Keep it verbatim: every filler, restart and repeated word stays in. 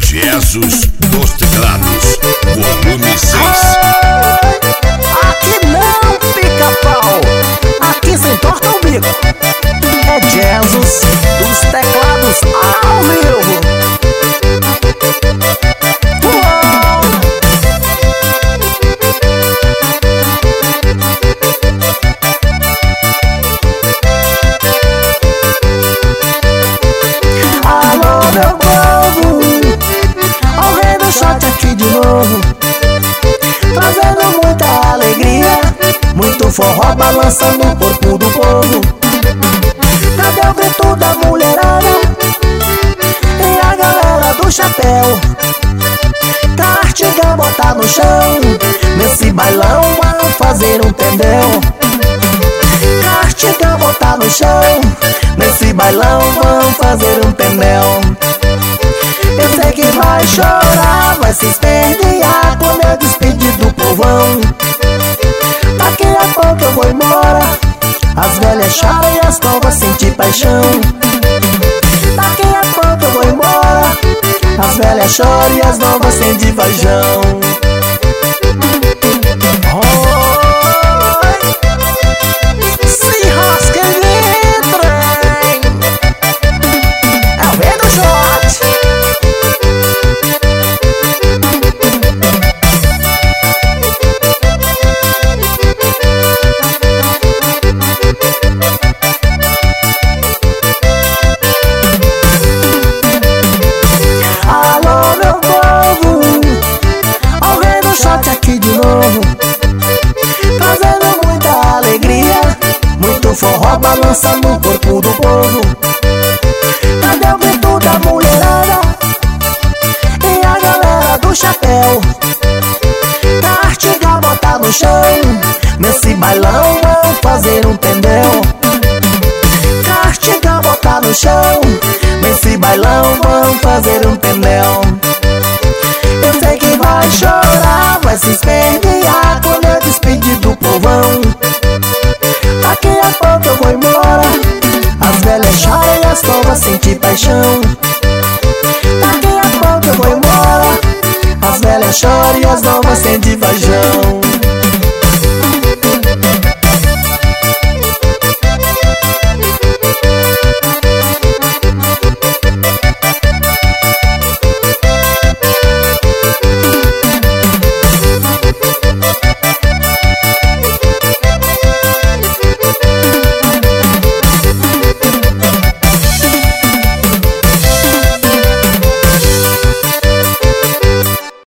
Jesus dos Teclados, volume seis. Aqui não pica-pau, aqui sem torta o bico. É Jesus dos Teclados ao vivo. Uou! Alô meu povo, ao rei do shot aqui de novo, trazendo muita alegria, muito forró balançando o corpo do povo. Cadê o grito da mulherada e a galera do chapéu? Cartiga botar no chão, nesse bailão vão fazer um tendel. Cartiga botar no chão, nesse bailão vão fazer um tendel. Eu sei que vai chorar, vai se espernear quando eu despedir do povão. Daqui a pouco eu vou embora, as velhas choram e as novas sentem paixão. Daqui a pouco eu vou embora, as velhas choram e as novas sentem paixão. Se rasca em trem, é o rei do shot. Alô meu povo, ao rei do shot aqui de novo, trazendo muita alegria, muito forró balançando o corpo do povo. Cadê o grito da mulherada e a galera do chapéu? Cartiga botar no chão, nesse bailão vão fazer um tendel. Cartiga botar no chão, nesse bailão vão fazer um tendel. Eu sei que vai chorar, vai se espernear quando eu despedir do povão. Daqui a pouco eu vou embora, as velhas choram e as novas sentem paixão. Daqui a pouco eu vou embora, as velhas choram e as novas sentem paixão.